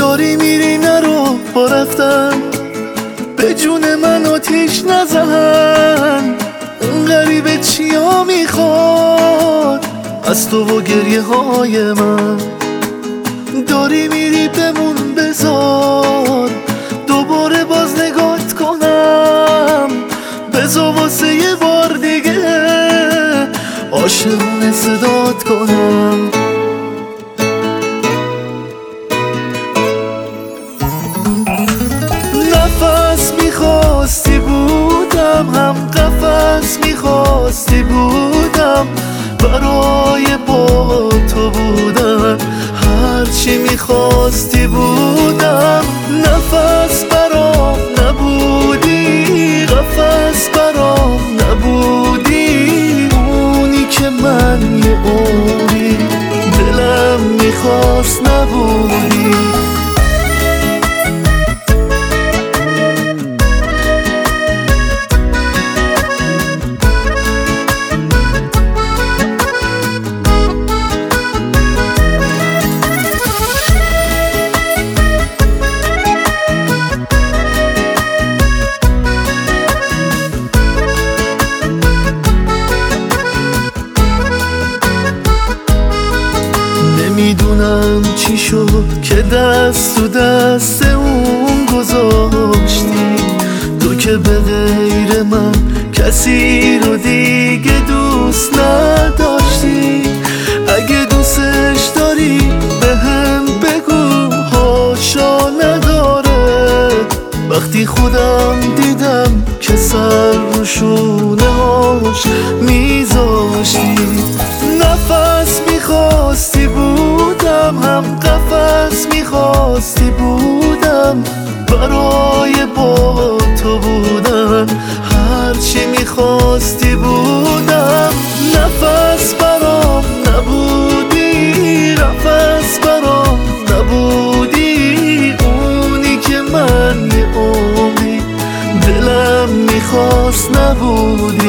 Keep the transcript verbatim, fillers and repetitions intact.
داری میری نرو با رفتن، به جون من آتیش نزن. اون غریبه چیا میخواد از تو و گریه های من؟ داری میری بمون بذار دوباره باز نگات کنم، بذار واسه یه بار دیگه عاشقونه صدات کنم. نفس میخواستی بودم، هم قفس میخواستی بودم، برای با تو بودن هرچی میخواستی بودم. نفس برام نبودی، قفس برام نبودی، اونی که من یه عمری دلم میخواست نبودی. نمیدونم چی شد که دست تو دست اون گذاشتی، تو که به غیر من کسی رو دیگه دوست نداشتی. اگه دوستش داری به هم بگو هاشا نداره، وقتی خودم دیدم که سر رو شونه هاش میذاشتی. نفس میخواستی بودم، هم قفس میخواستی بودم، برای با تو بودن هرچی میخواستی بودم. نفس برام نبودی، قفس برام نبودی، اونی که من یه عمری دلم میخواست نبودی.